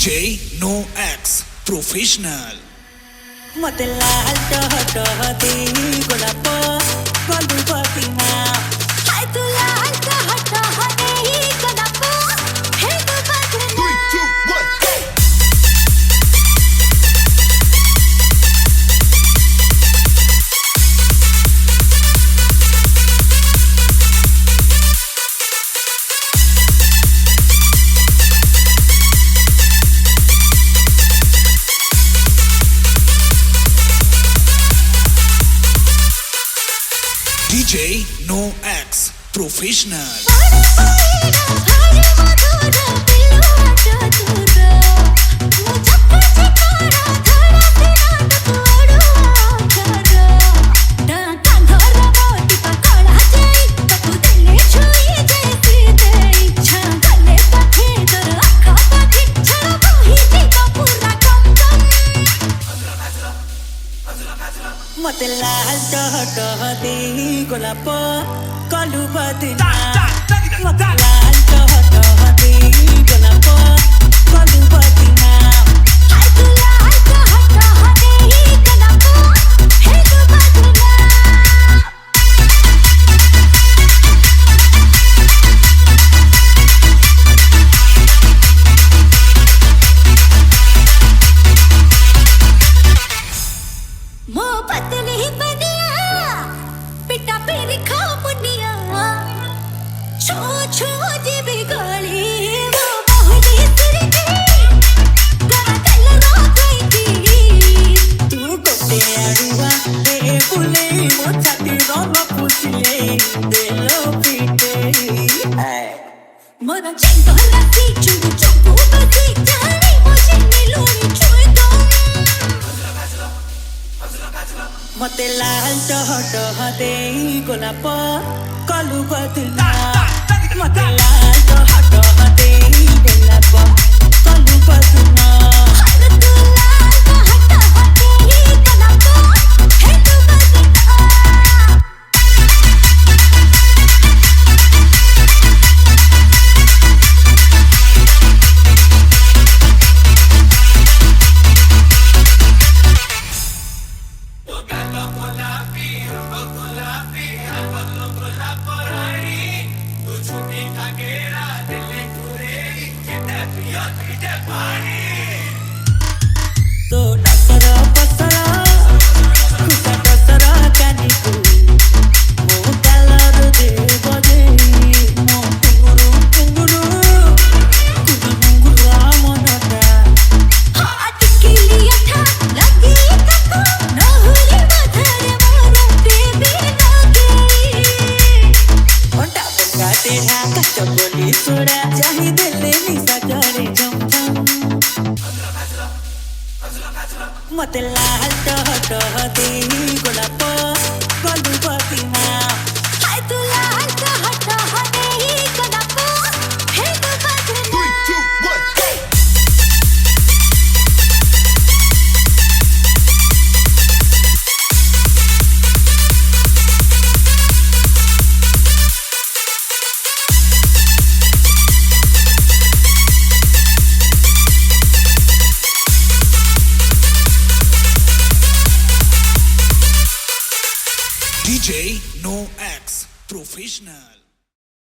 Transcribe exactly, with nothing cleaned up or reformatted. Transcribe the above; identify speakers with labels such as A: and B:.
A: DJ नो ex professional
B: मते लाल टह टह दे गोलाप गलु बतिना हाय तू लाल टह टह दे गोलाप हे तू बतिना
A: डीजे नो एक्स प्रोफेशनल
B: मते लाल टह टह दे गोलाप गलु बतिना मते लाल टह टह दे गोलाप गलु बतिना हाय तू लाल टह टह दे गोलाप हे तू बतिना मो पतली बनिया पिटा पेरी खा मुनिया छो छो जीवी गली वो बहुली तिरकी गला कल रो गई थी तू कोटे अरुआ दे बुले मो छाती रंग पुछले दे लो पीटे मोरा चंदो राती चुंगू चुंगू बसी जानी मुझे नीलूनी छुए तो मते लाल टह टह दे गोलाप गलु बतिना मते लाल टह टह दे गोलाप गलु बतिना हाय तू लाल टह टह दे गोलाप हे तू बतिना तो डसरा पसरा खुसा डसरा कानिकु मो कलर दे बजे मो पुंगुरु पुंगुरु कुदु मुंगुरा मनटा हाथ किलिया था लगी तको नहुली मधरे मोर बेबी लगे ओटा बंगा तेरा कच्चा बोली सोड़ा चाही दिले निसा करे जम मते लाल टह टह दे गोलाप गलु बतिना हाय तू लाल टह टह दे गोलाप हे तू बतिना
A: डीजे नो एक्स प्रोफेशनल।